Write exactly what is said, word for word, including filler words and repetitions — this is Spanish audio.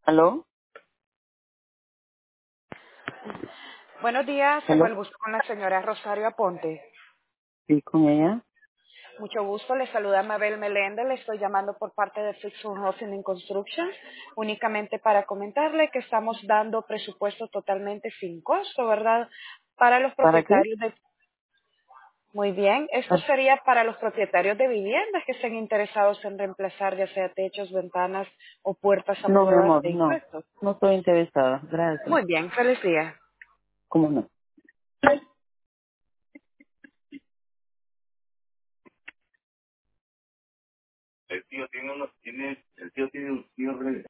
¿Aló? Buenos días, tengo el ¿Aló? gusto con la señora Rosario Aponte. Sí, con ella. Mucho gusto, le saluda Mabel Meléndez, le estoy llamando por parte de Fixed Housing and Construction, únicamente para comentarle que estamos dando presupuesto totalmente sin costo, ¿verdad? Para los ¿Para qué? propietarios de... Muy bien, esto Ah, sería para los propietarios de viviendas que estén interesados en reemplazar ya sea techos, ventanas o puertas a No, mi prueba amor, de no. impuestos. No estoy interesada. Gracias. Muy bien, feliz día. ¿Cómo no? El tío tiene unos, tiene, el tío tiene un tío